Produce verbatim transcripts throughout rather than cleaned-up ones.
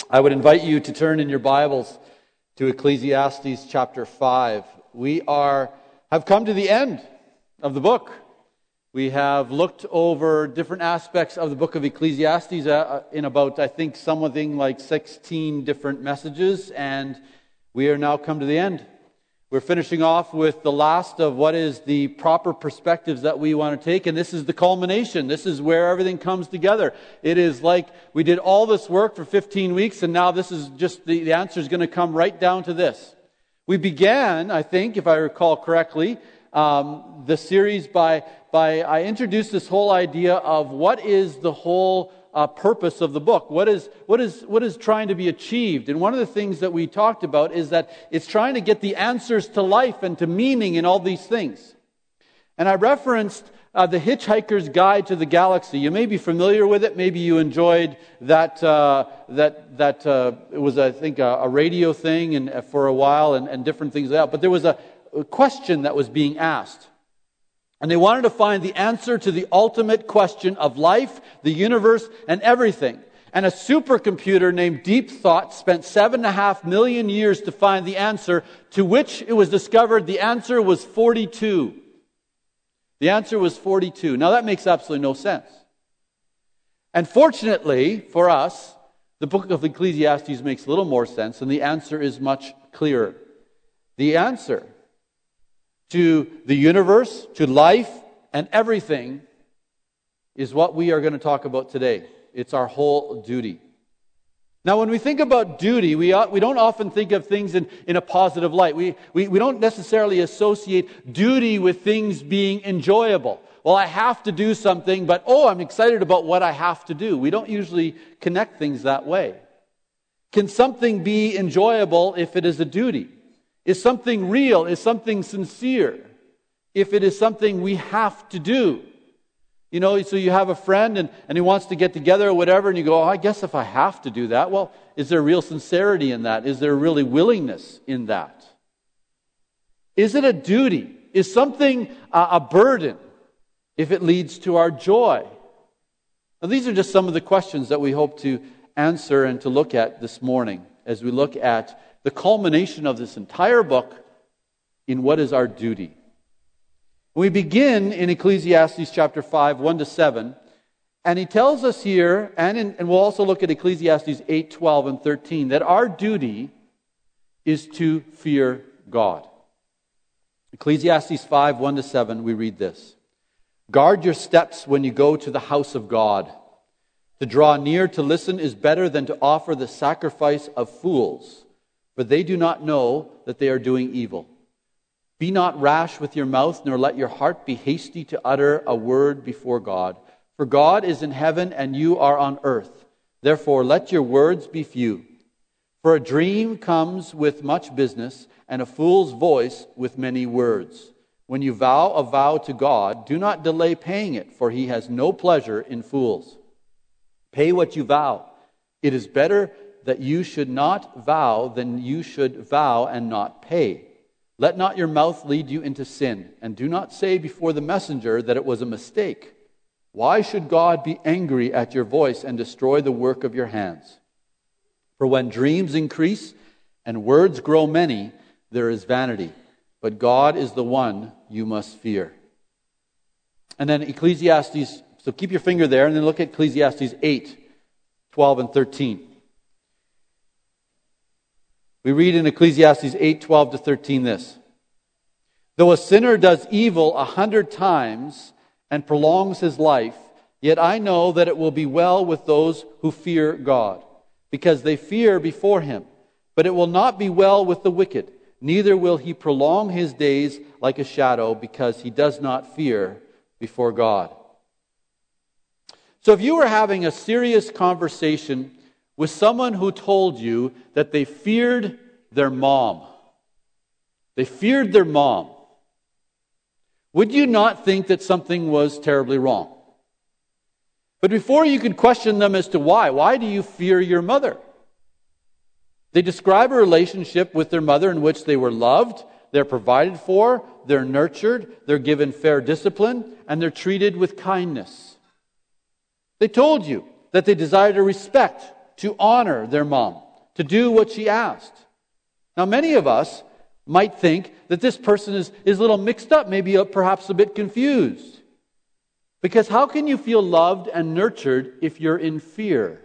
I would invite you to turn in your Bibles to Ecclesiastes chapter five. We are have come to the end of the book. We have looked over different aspects of the book of Ecclesiastes uh, in about, I think, something like sixteen different messages, and we are now come to the end. We're finishing off with the last of what is the proper perspectives that we want to take, and this is the culmination. This is where everything comes together. It is like we did all this work for fifteen weeks, and now this is just the, the answer is going to come right down to this. We began, I think, if I recall correctly, um, the series by, by I introduced this whole idea of what is the whole Uh, purpose of the book. What is what is what is trying to be achieved? And one of the things that we talked about is that it's trying to get the answers to life and to meaning in all these things. And I referenced uh, the Hitchhiker's Guide to the Galaxy. You may be familiar with it. Maybe you enjoyed that. Uh, that that uh, it was, I think, a, a radio thing, and uh, for a while, and, and different things like that. But there was a, a question that was being asked. And they wanted to find the answer to the ultimate question of life, the universe, and everything. And a supercomputer named Deep Thought spent seven and a half million years to find the answer, to which it was discovered the answer was forty-two. The answer was forty-two. Now that makes absolutely no sense. And fortunately for us, the book of Ecclesiastes makes a little more sense, and the answer is much clearer. The answer to the universe, to life, and everything is what we are going to talk about today. It's our whole duty. Now, when we think about duty, we we don't often think of things in, in a positive light. We, we, we don't necessarily associate duty with things being enjoyable. Well, I have to do something, but oh, I'm excited about what I have to do. We don't usually connect things that way. Can something be enjoyable if it is a duty? Is something real? Is something sincere? If it is something we have to do. You know, so you have a friend and, and he wants to get together or whatever, and you go, oh, I guess if I have to do that, well, is there real sincerity in that? Is there really willingness in that? Is it a duty? Is something uh, a burden if it leads to our joy? Now, these are just some of the questions that we hope to answer and to look at this morning as we look at the culmination of this entire book in what is our duty. We begin in Ecclesiastes chapter five, one to seven, and he tells us here, and, in, and we'll also look at Ecclesiastes eight, twelve, and thirteen, that our duty is to fear God. Ecclesiastes five, one to seven, we read this. Guard your steps when you go to the house of God. To draw near to listen is better than to offer the sacrifice of fools, for they do not know that they are doing evil. Be not rash with your mouth, nor let your heart be hasty to utter a word before God. For God is in heaven, and you are on earth. Therefore, let your words be few. For a dream comes with much business, and a fool's voice with many words. When you vow a vow to God, do not delay paying it, for he has no pleasure in fools. Pay what you vow. It is better that you should not vow than you should vow and not pay. Let not your mouth lead you into sin, and do not say before the messenger that it was a mistake. Why should God be angry at your voice and destroy the work of your hands? For when dreams increase and words grow many, there is vanity, but God is the one you must fear. And then Ecclesiastes, so keep your finger there, and then look at Ecclesiastes eight, twelve, and thirteen. We read in Ecclesiastes eight, twelve to thirteen this. Though a sinner does evil a hundred times and prolongs his life, yet I know that it will be well with those who fear God, because they fear before him. But it will not be well with the wicked, neither will he prolong his days like a shadow, because he does not fear before God. So if you were having a serious conversation with someone who told you that they feared their mom. They feared their mom. Would you not think that something was terribly wrong? But before you could question them as to why, why do you fear your mother? They describe a relationship with their mother in which they were loved, they're provided for, they're nurtured, they're given fair discipline, and they're treated with kindness. They told you that they desire to respect, to honor their mom, to do what she asked. Now, many of us might think that this person is, is a little mixed up, maybe uh, perhaps a bit confused. Because how can you feel loved and nurtured if you're in fear?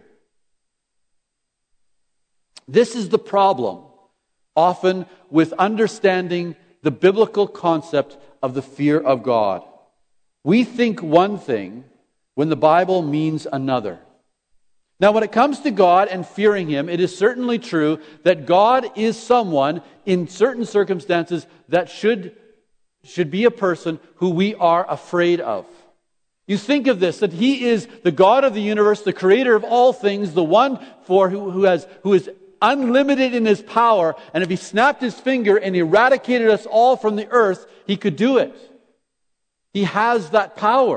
This is the problem, often with understanding the biblical concept of the fear of God. We think one thing when the Bible means another. Now, when it comes to God and fearing Him, it is certainly true that God is someone in certain circumstances that should, should be a person who we are afraid of. You think of this, that He is the God of the universe, the creator of all things, the one for who, who has who is unlimited in His power, and if He snapped His finger and eradicated us all from the earth, He could do it. He has that power.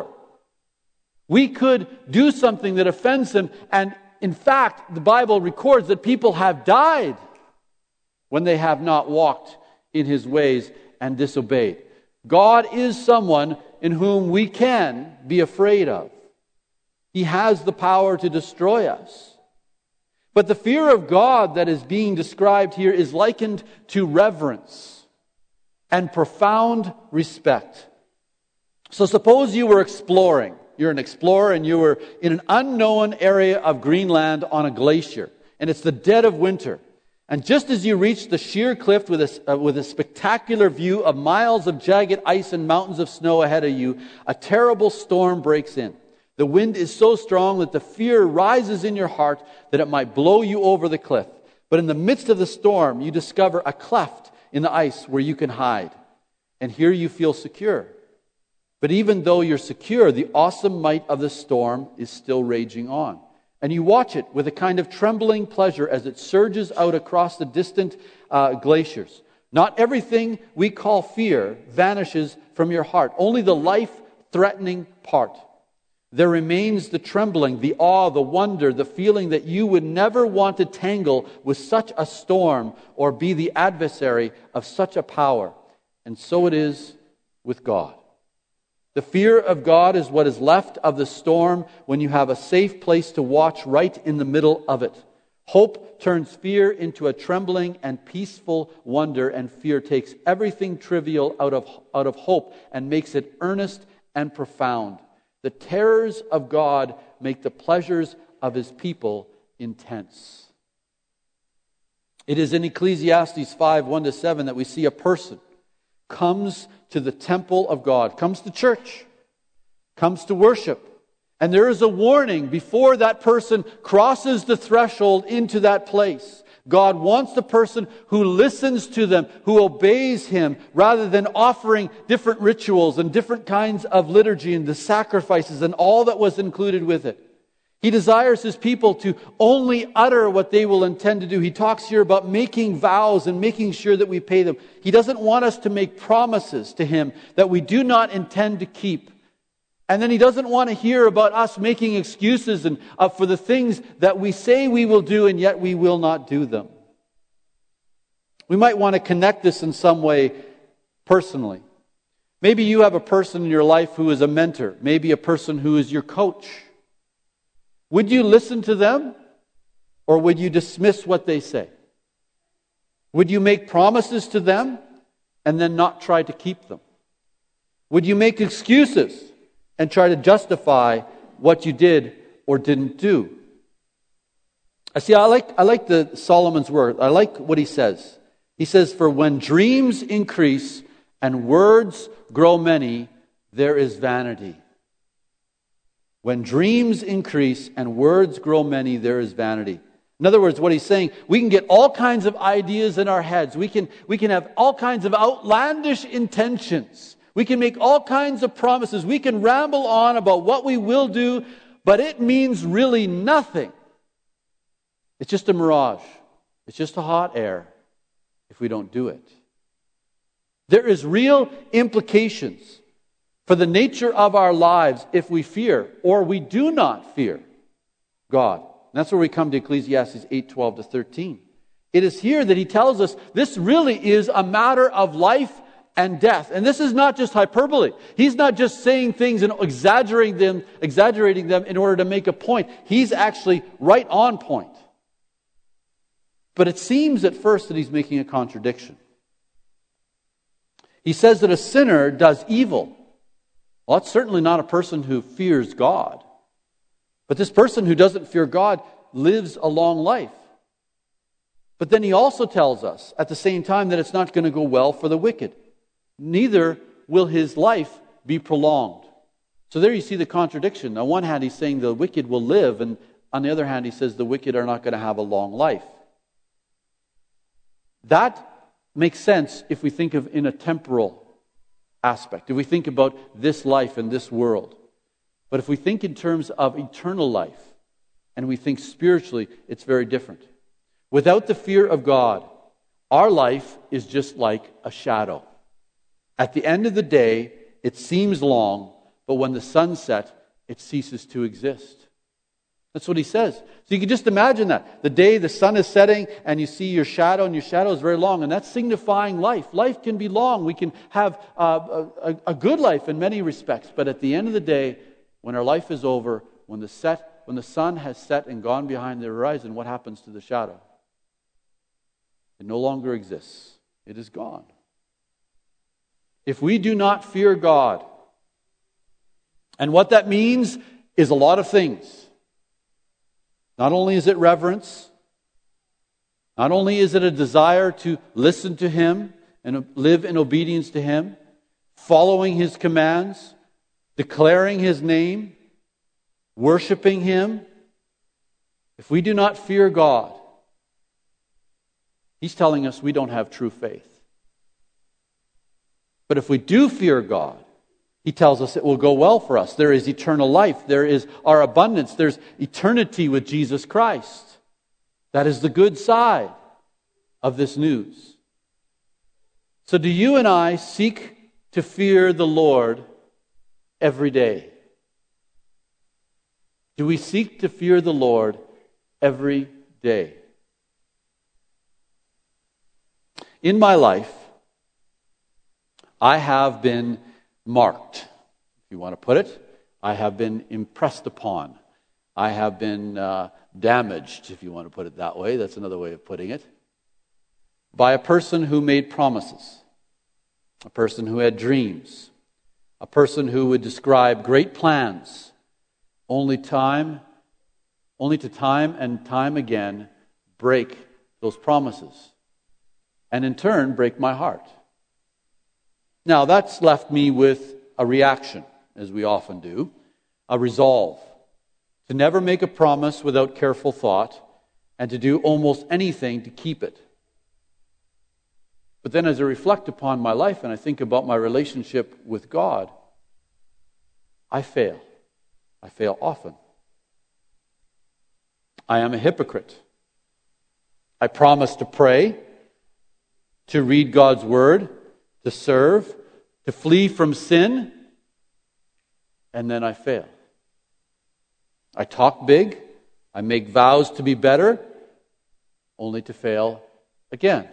We could do something that offends Him, and in fact, the Bible records that people have died when they have not walked in His ways and disobeyed. God is someone in whom we can be afraid of. He has the power to destroy us. But the fear of God that is being described here is likened to reverence and profound respect. So suppose you were exploring. You're an explorer and you were in an unknown area of Greenland on a glacier. And it's the dead of winter. And just as you reach the sheer cliff with a, uh, with a spectacular view of miles of jagged ice and mountains of snow ahead of you, a terrible storm breaks in. The wind is so strong that the fear rises in your heart that it might blow you over the cliff. But in the midst of the storm, you discover a cleft in the ice where you can hide. And here you feel secure. But even though you're secure, the awesome might of the storm is still raging on. And you watch it with a kind of trembling pleasure as it surges out across the distant uh, glaciers. Not everything we call fear vanishes from your heart. Only the life-threatening part. There remains the trembling, the awe, the wonder, the feeling that you would never want to tangle with such a storm or be the adversary of such a power. And so it is with God. The fear of God is what is left of the storm when you have a safe place to watch right in the middle of it. Hope turns fear into a trembling and peaceful wonder, and fear takes everything trivial out of, out of hope and makes it earnest and profound. The terrors of God make the pleasures of His people intense. It is in Ecclesiastes five, one to seven that we see a person comes to the temple of God, comes to church, comes to worship. And there is a warning before that person crosses the threshold into that place. God wants the person who listens to them, who obeys Him, rather than offering different rituals and different kinds of liturgy and the sacrifices and all that was included with it. He desires His people to only utter what they will intend to do. He talks here about making vows and making sure that we pay them. He doesn't want us to make promises to Him that we do not intend to keep. And then He doesn't want to hear about us making excuses and uh, for the things that we say we will do and yet we will not do them. We might want to connect this in some way personally. Maybe you have a person in your life who is a mentor. Maybe a person who is your coach. Would you listen to them, or would you dismiss what they say? Would you make promises to them and then not try to keep them? Would you make excuses and try to justify what you did or didn't do? I see, I like I like the Solomon's word. I like what he says. He says, "For when dreams increase and words grow many, there is vanity." When dreams increase and words grow many, there is vanity. In other words, what he's saying, we can get all kinds of ideas in our heads. We can, we can have all kinds of outlandish intentions. We can make all kinds of promises. We can ramble on about what we will do, but it means really nothing. It's just a mirage. It's just a hot air if we don't do it. There is real implications for the nature of our lives if we fear or we do not fear God. And that's where we come to Ecclesiastes eight, twelve to thirteen. It is here that he tells us this really is a matter of life and death. And this is not just hyperbole. He's not just saying things and exaggerating them, exaggerating them in order to make a point. He's actually right on point. But it seems at first that he's making a contradiction. He says that a sinner does evil. Well, that's certainly not a person who fears God. But this person who doesn't fear God lives a long life. But then he also tells us at the same time that it's not going to go well for the wicked. Neither will his life be prolonged. So there you see the contradiction. On one hand, he's saying the wicked will live, and on the other hand, he says the wicked are not going to have a long life. That makes sense if we think of in a temporal aspect, if we think about this life and this world. But if we think in terms of eternal life, and we think spiritually, it's very different. Without the fear of God, our life is just like a shadow. At the end of the day, it seems long, but when the sun sets, it ceases to exist. That's what he says. So you can just imagine that. The day the sun is setting and you see your shadow, and your shadow is very long, and that's signifying life. Life can be long. We can have uh, a, a good life in many respects, but at the end of the day, when our life is over, when the set, when the sun has set and gone behind the horizon, what happens to the shadow? It no longer exists. It is gone. If we do not fear God, and what that means is a lot of things. Not only is it reverence, not only is it a desire to listen to Him and live in obedience to Him, following His commands, declaring His name, worshiping Him. If we do not fear God, He's telling us we don't have true faith. But if we do fear God, He tells us it will go well for us. There is eternal life. There is our abundance. There's eternity with Jesus Christ. That is the good side of this news. So do you and I seek to fear the Lord every day? Do we seek to fear the Lord every day? In my life, I have been marked, if you want to put it. I have been impressed upon. I have been uh, damaged, if you want to put it that way. That's another way of putting it. By a person who made promises. A person who had dreams. A person who would describe great plans. Only time, only to time and time again break those promises. And in turn, break my heart. Now, that's left me with a reaction, as we often do, a resolve to never make a promise without careful thought and to do almost anything to keep it. But then as I reflect upon my life and I think about my relationship with God, I fail. I fail often. I am a hypocrite. I promise to pray, to read God's Word, to serve, to flee from sin, and then I fail. I talk big, I make vows to be better, only to fail again.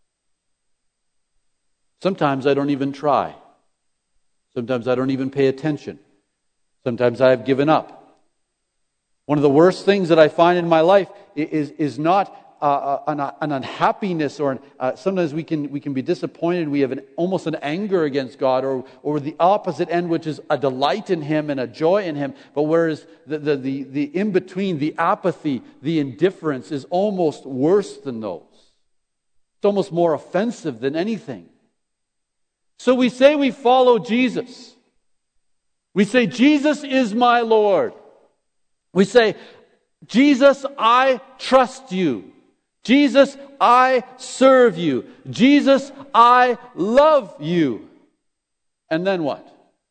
Sometimes I don't even try. Sometimes I don't even pay attention. Sometimes I have given up. One of the worst things that I find in my life is, is not Uh, an, an unhappiness, or an, uh, sometimes we can we can be disappointed. We have an, almost an anger against God, or or the opposite end, which is a delight in Him and a joy in Him. But whereas the the the, the in between, the apathy, the indifference, is almost worse than those. It's almost more offensive than anything. So we say we follow Jesus. We say Jesus is my Lord. We say, Jesus, I trust you. Jesus, I serve you. Jesus, I love you. And then what?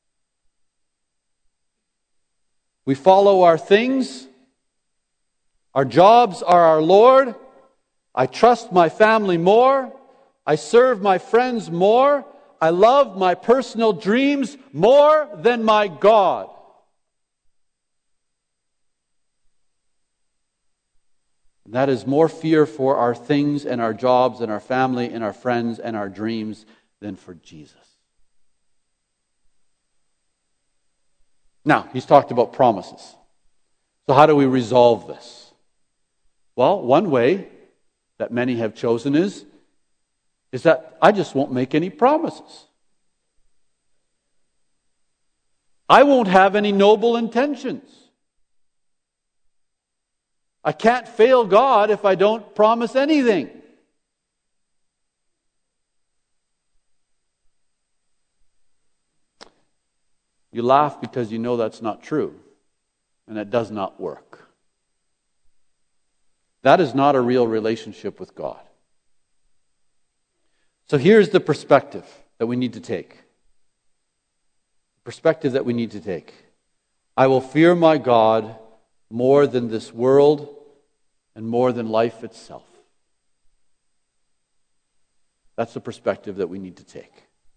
We follow our things. Our jobs are our Lord. I trust my family more. I serve my friends more. I love my personal dreams more than my God. That is more fear for our things and our jobs and our family and our friends and our dreams than for Jesus. Now, he's talked about promises. So how do we resolve this? Well, one way that many have chosen is, is that I just won't make any promises. I won't have any noble intentions. I can't fail God if I don't promise anything. You laugh because you know that's not true, and it does not work. That is not a real relationship with God. So here's the perspective that we need to take. Perspective that we need to take. I will fear my God more than this world and more than life itself. That's the perspective that we need to take.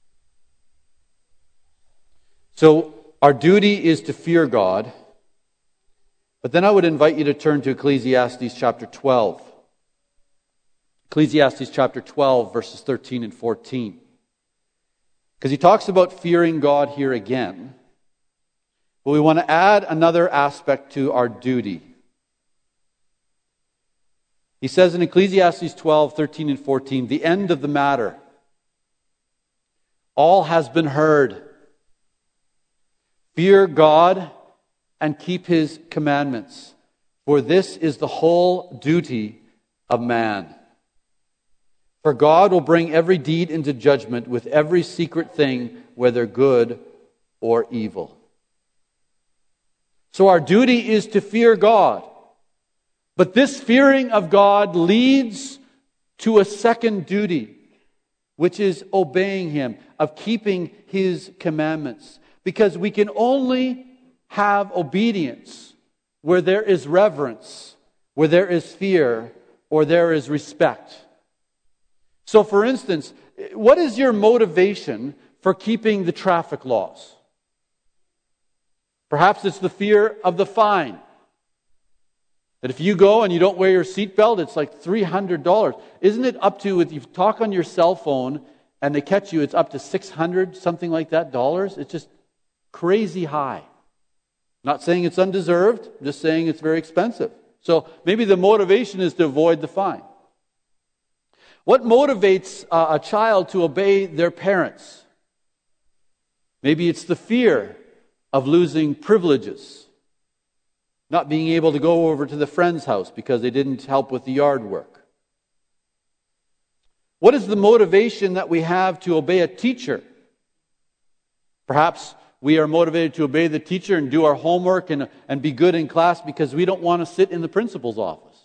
So our duty is to fear God. But then I would invite you to turn to Ecclesiastes chapter twelve. Ecclesiastes chapter twelve, verses thirteen and fourteen. Because he talks about fearing God here again. But we want to add another aspect to our duty. He says in Ecclesiastes twelve, thirteen and fourteen, the end of the matter. All has been heard. Fear God and keep His commandments, for this is the whole duty of man. For God will bring every deed into judgment with every secret thing, whether good or evil. So our duty is to fear God. But this fearing of God leads to a second duty, which is obeying Him, of keeping His commandments. Because we can only have obedience where there is reverence, where there is fear, or there is respect. So for instance, what is your motivation for keeping the traffic laws? Perhaps it's the fear of the fine. That if you go and you don't wear your seatbelt, it's like three hundred dollars. Isn't it up to, if you talk on your cell phone and they catch you, it's up to six hundred, something like that, dollars? It's just crazy high. Not saying it's undeserved, just saying it's very expensive. So maybe the motivation is to avoid the fine. What motivates uh, a child to obey their parents? Maybe it's the fear of losing privileges. Not being able to go over to the friend's house because they didn't help with the yard work. What is the motivation that we have to obey a teacher? Perhaps we are motivated to obey the teacher and do our homework and, and be good in class because we don't want to sit in the principal's office.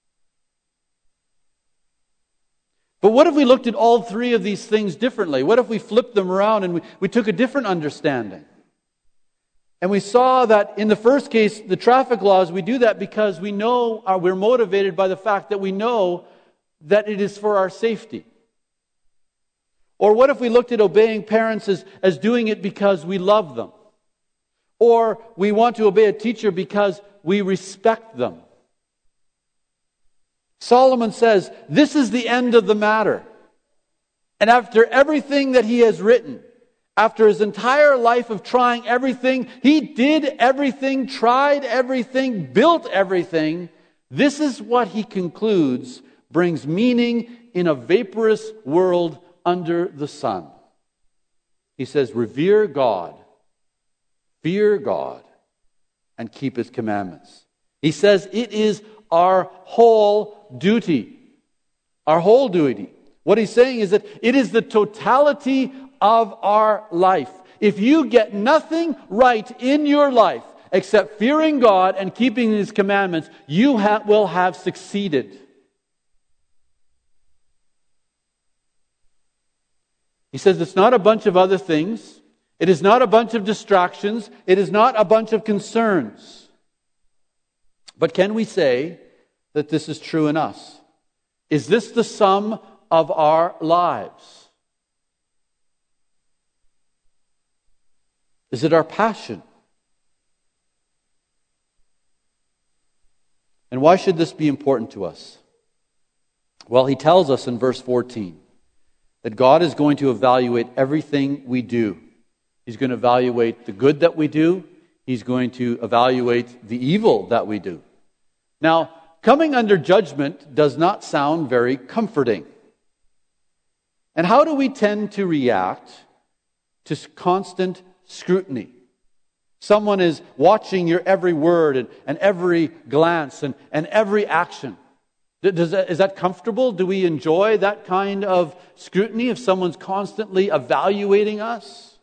But what if we looked at all three of these things differently? What if we flipped them around and we, we took a different understanding? And we saw that in the first case, the traffic laws, we do that because we know, uh, we're motivated by the fact that we know that it is for our safety. Or what if we looked at obeying parents as, as doing it because we love them? Or we want to obey a teacher because we respect them? Solomon says, this is the end of the matter. And after everything that he has written, after his entire life of trying everything, he did everything, tried everything, built everything. This is what he concludes brings meaning in a vaporous world under the sun. He says, revere God, fear God, and keep His commandments. He says it is our whole duty. Our whole duty. What he's saying is that it is the totality of our life. If you get nothing right in your life except fearing God and keeping His commandments, you ha- will have succeeded. He says it's not a bunch of other things. It is not a bunch of distractions. It is not a bunch of concerns. But can we say that this is true in us? Is this the sum of our lives? Is it our passion? And why should this be important to us? Well, he tells us in verse fourteen that God is going to evaluate everything we do. He's going to evaluate the good that we do. He's going to evaluate the evil that we do. Now, coming under judgment does not sound very comforting. And how do we tend to react to constant scrutiny? Someone is watching your every word and, and every glance and, and every action. Does that, is that comfortable? Do we enjoy that kind of scrutiny if someone's constantly evaluating us?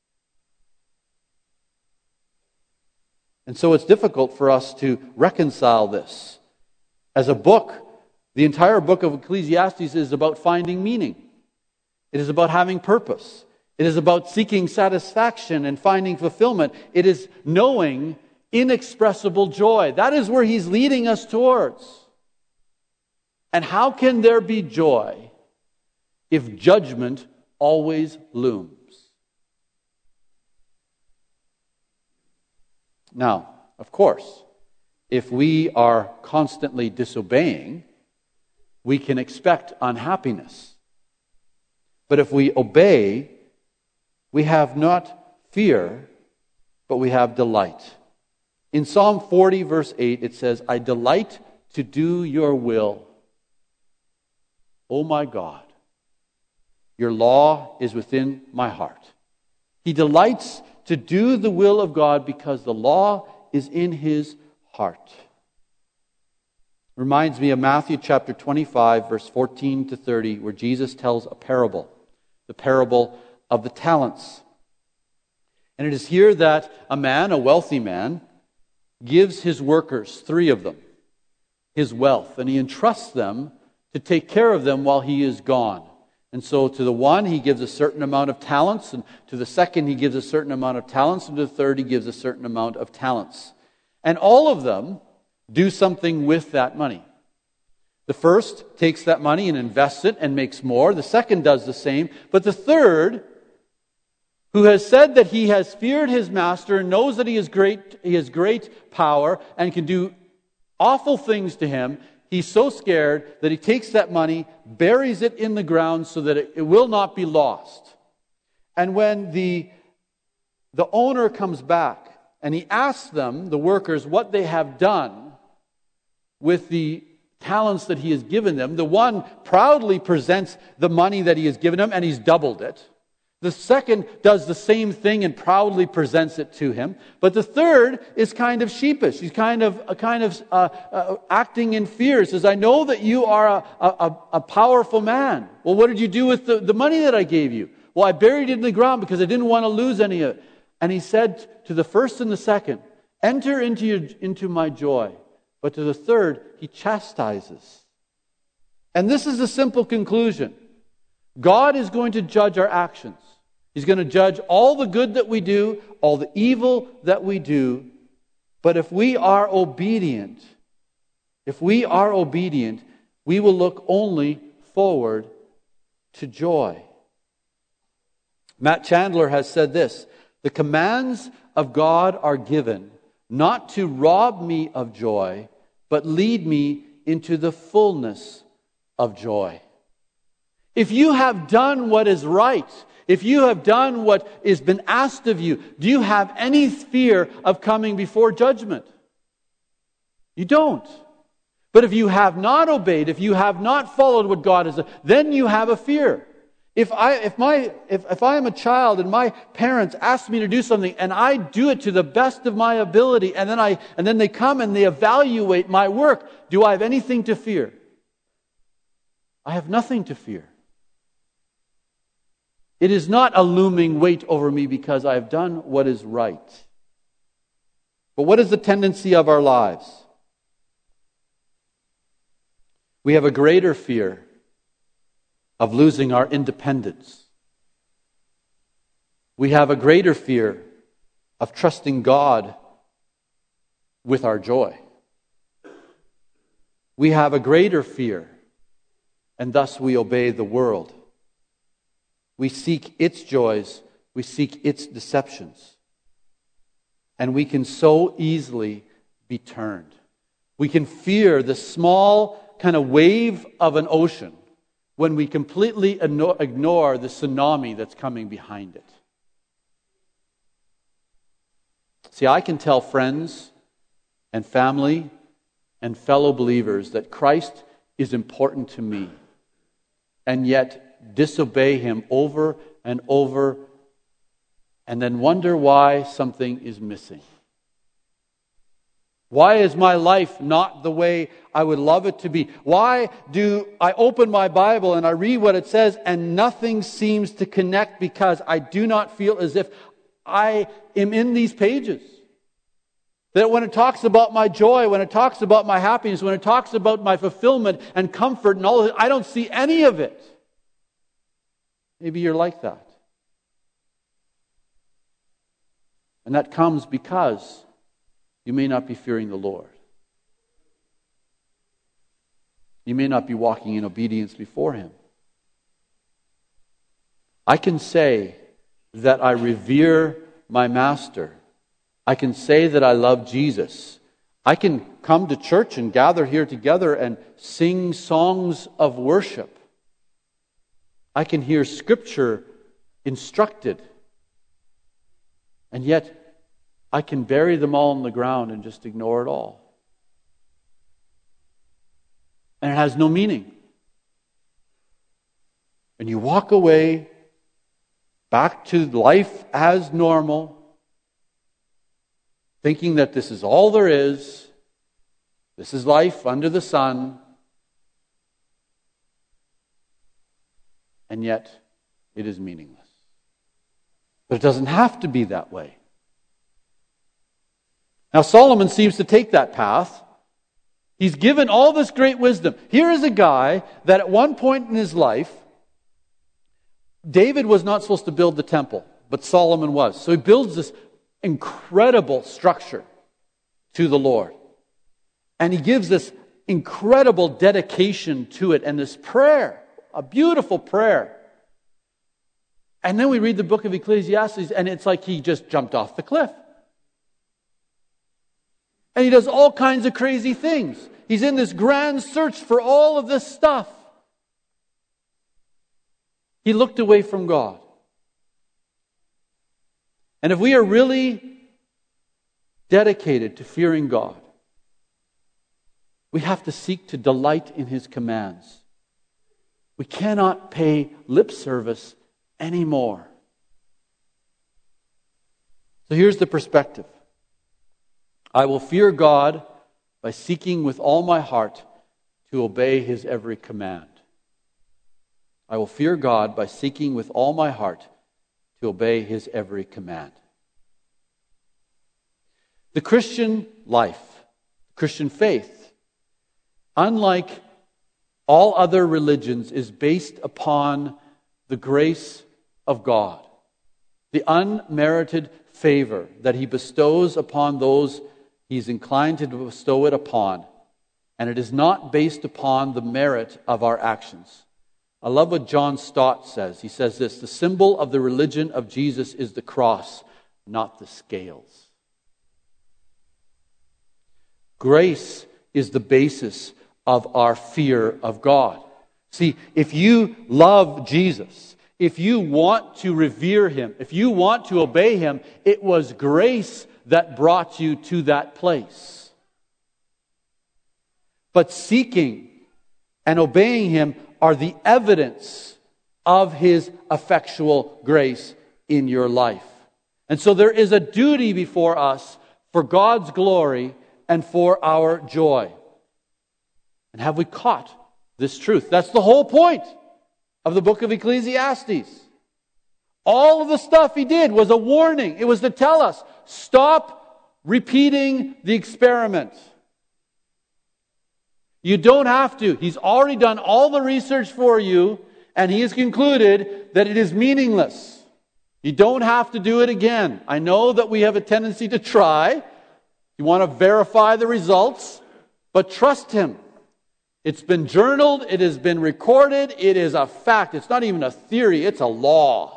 And so it's difficult for us to reconcile this. As a book, the entire book of Ecclesiastes is about finding meaning. It is about having purpose. It is about seeking satisfaction and finding fulfillment. It is knowing inexpressible joy. That is where he's leading us towards. And how can there be joy if judgment always looms? Now, of course, if we are constantly disobeying, we can expect unhappiness. But if we obey, we have not fear, but we have delight. In Psalm forty, verse eight, it says, I delight to do your will. Oh my God, your law is within my heart. He delights to do the will of God because the law is in his heart. Reminds me of Matthew chapter twenty-five, verse fourteen to thirty, where Jesus tells a parable, the parable of the talents. And it is here that a man, a wealthy man, gives his workers, three of them, his wealth, and he entrusts them to take care of them while he is gone. And so to the one, he gives a certain amount of talents, and to the second, he gives a certain amount of talents, and to the third, he gives a certain amount of talents. And all of them do something with that money. The first takes that money and invests it and makes more. The second does the same. But the third, who has said that he has feared his master and knows that he has great, he has great power and can do awful things to him, he's so scared that he takes that money, buries it in the ground so that it, it will not be lost. And when the, the owner comes back and he asks them, the workers, what they have done with the talents that he has given them, the one proudly presents the money that he has given them and he's doubled it. The second does the same thing and proudly presents it to him. But the third is kind of sheepish. He's kind of uh, kind of uh, uh, acting in fear. He says, I know that you are a, a, a powerful man. Well, what did you do with the, the money that I gave you? Well, I buried it in the ground because I didn't want to lose any of it. And he said to the first and the second, enter into, your, into my joy. But to the third, he chastises. And this is the simple conclusion. God is going to judge our actions. He's going to judge all the good that we do, all the evil that we do. But if we are obedient, if we are obedient, we will look only forward to joy. Matt Chandler has said this, the commands of God are given not to rob me of joy, but lead me into the fullness of joy. If you have done what is right, if you have done what has been asked of you, do you have any fear of coming before judgment? You don't. But if you have not obeyed, if you have not followed what God has done, then you have a fear. If I if my if, if I am a child and my parents ask me to do something and I do it to the best of my ability, and then I and then they come and they evaluate my work, do I have anything to fear? I have nothing to fear. It is not a looming weight over me because I have done what is right. But what is the tendency of our lives? We have a greater fear of losing our independence. We have a greater fear of trusting God with our joy. We have a greater fear, and thus we obey the world. We seek its joys, we seek its deceptions. And we can so easily be turned. We can fear the small kind of wave of an ocean when we completely ignore the tsunami that's coming behind it. See, I can tell friends and family and fellow believers that Christ is important to me, and yet disobey Him over and over, and then wonder why something is missing. Why is my life not the way I would love it to be? Why do I open my Bible and I read what it says and nothing seems to connect because I do not feel as if I am in these pages? That when it talks about my joy, when it talks about my happiness, when it talks about my fulfillment and comfort and all of it, I don't see any of it. Maybe you're like that. And that comes because you may not be fearing the Lord. You may not be walking in obedience before Him. I can say that I revere my Master. I can say that I love Jesus. I can come to church and gather here together and sing songs of worship. I can hear Scripture instructed. And yet, I can bury them all in the ground and just ignore it all. And it has no meaning. And you walk away back to life as normal, thinking that this is all there is. This is life under the sun. And yet, it is meaningless. But it doesn't have to be that way. Now, Solomon seems to take that path. He's given all this great wisdom. Here is a guy that at one point in his life, David was not supposed to build the temple, but Solomon was. So he builds this incredible structure to the Lord. And he gives this incredible dedication to it and this prayer, a beautiful prayer. And then we read the book of Ecclesiastes and it's like he just jumped off the cliff. And he does all kinds of crazy things. He's in this grand search for all of this stuff. He looked away from God. And if we are really dedicated to fearing God, we have to seek to delight in His commands. We cannot pay lip service anymore. So here's the perspective. I will fear God by seeking with all my heart to obey His every command. I will fear God by seeking with all my heart to obey His every command. The Christian life, Christian faith, unlike all other religions, is based upon the grace of God, the unmerited favor that He bestows upon those He's inclined to bestow it upon. And it is not based upon the merit of our actions. I love what John Stott says. He says this: the symbol of the religion of Jesus is the cross, not the scales. Grace is the basis of our fear of God. See, if you love Jesus, if you want to revere Him, if you want to obey Him, it was grace that brought you to that place. But seeking and obeying Him are the evidence of His effectual grace in your life. And so there is a duty before us for God's glory and for our joy. And have we caught this truth? That's the whole point of the book of Ecclesiastes. All of the stuff he did was a warning. It was to tell us, stop repeating the experiment. You don't have to. He's already done all the research for you, and he has concluded that it is meaningless. You don't have to do it again. I know that we have a tendency to try. You want to verify the results, but trust him. It's been journaled, it has been recorded, it is a fact. It's not even a theory, it's a law.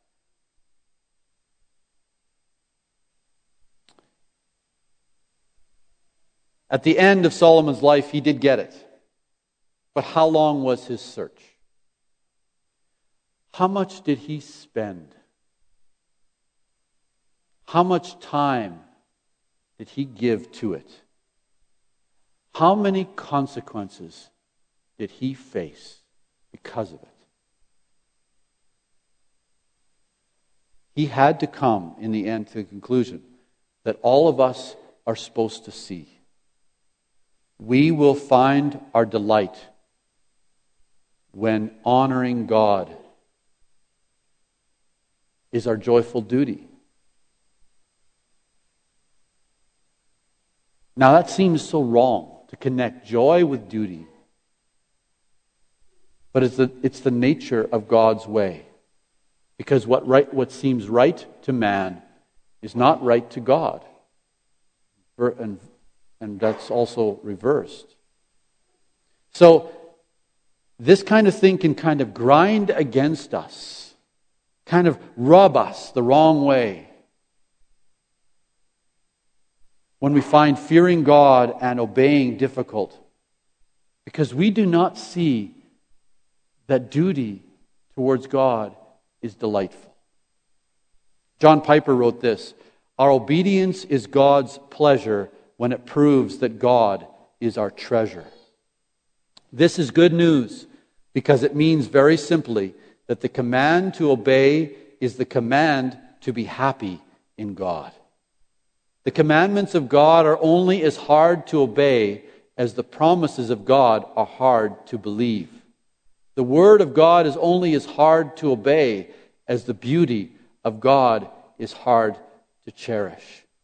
At the end of Solomon's life, he did get it. But how long was his search? How much did he spend? How much time did he give to it? how many consequences did he face because of it? He had to come, in the end, to the conclusion that all of us are supposed to see. We will find our delight when honoring God is our joyful duty. Now that seems so wrong, to connect joy with duty. But it's the, it's the nature of God's way. Because what right, what seems right to man is not right to God. And, and that's also reversed. So, this kind of thing can kind of grind against us, kind of rub us the wrong way. When we find fearing God and obeying difficult, because we do not see that duty towards God is delightful. John Piper wrote this: "Our obedience is God's pleasure when it proves that God is our treasure." This is good news because it means very simply that the command to obey is the command to be happy in God. The commandments of God are only as hard to obey as the promises of God are hard to believe. The Word of God is only as hard to obey as the beauty of God is hard to cherish.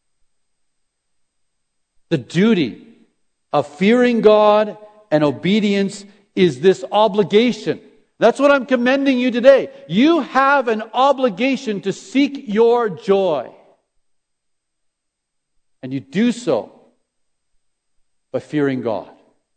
The duty of fearing God and obedience is this obligation. That's what I'm commending you today. You have an obligation to seek your joy. And you do so by fearing God.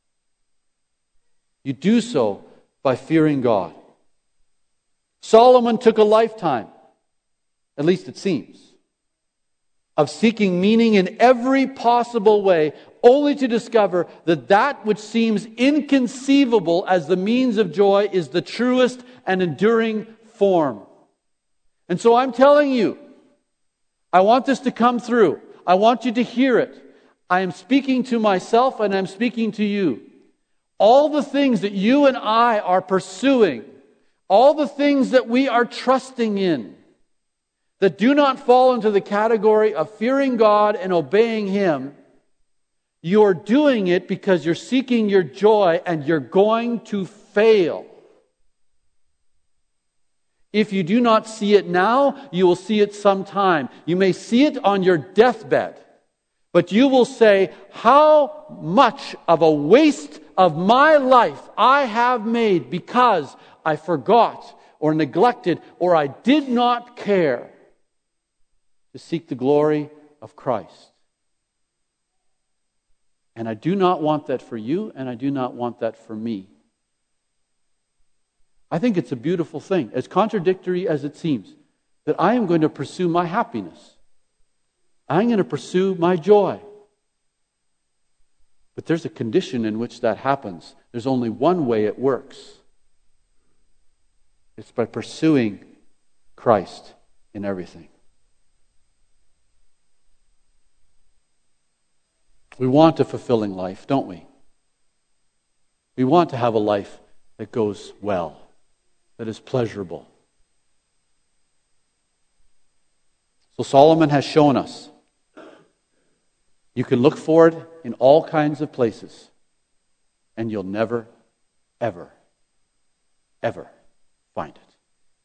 You do so by fearing God. Solomon took a lifetime, at least it seems, of seeking meaning in every possible way, only to discover that that which seems inconceivable as the means of joy is the truest and enduring form. And so I'm telling you, I want this to come through. I want you to hear it. I am speaking to myself and I'm speaking to you. All the things that you and I are pursuing, all the things that we are trusting in, that do not fall into the category of fearing God and obeying Him, you're doing it because you're seeking your joy and you're going to fail. If you do not see it now, you will see it sometime. You may see it on your deathbed, but you will say, how much of a waste of my life I have made because I forgot or neglected or I did not care to seek the glory of Christ. And I do not want that for you, and I do not want that for me. I think it's a beautiful thing, as contradictory as it seems, that I am going to pursue my happiness. I'm going to pursue my joy. But there's a condition in which that happens. There's only one way it works. It's by pursuing Christ in everything. We want a fulfilling life, don't we? We want to have a life that goes well, that is pleasurable. So Solomon has shown us you can look for it in all kinds of places, and you'll never, ever, ever find it.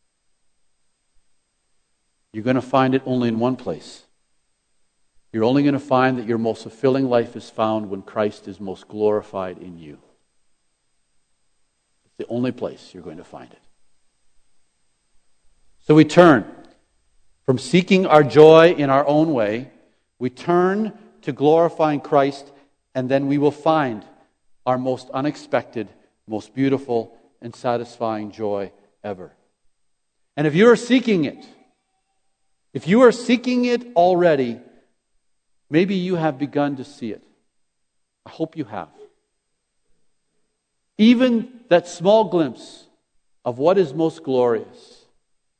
You're going to find it only in one place. You're only going to find that your most fulfilling life is found when Christ is most glorified in you. It's the only place you're going to find it. So we turn from seeking our joy in our own way, we turn to glorifying Christ, and then we will find our most unexpected, most beautiful, and satisfying joy ever. And if you are seeking it, if you are seeking it already, maybe you have begun to see it. I hope you have. Even that small glimpse of what is most glorious.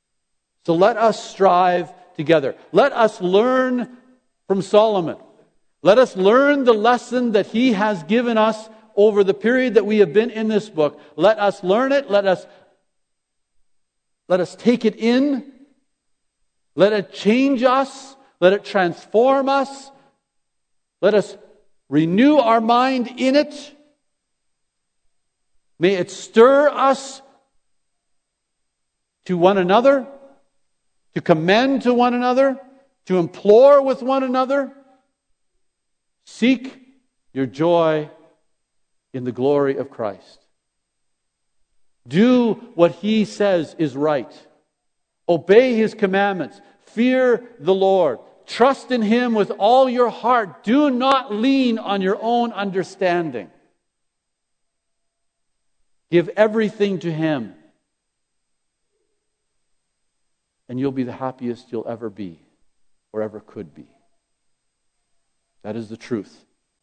So let us strive together. Let us learn from Solomon. Let us learn the lesson that He has given us over the period that we have been in this book. Let us learn it. Let us, let us take it in. Let it change us. Let it transform us. Let us renew our mind in it. May it stir us to one another, to commend to one another, to implore with one another. Seek your joy in the glory of Christ. Do what He says is right. Obey His commandments. Fear the Lord. Trust in Him with all your heart. Do not lean on your own understanding. Give everything to Him. And you'll be the happiest you'll ever be, or ever could be. That is the truth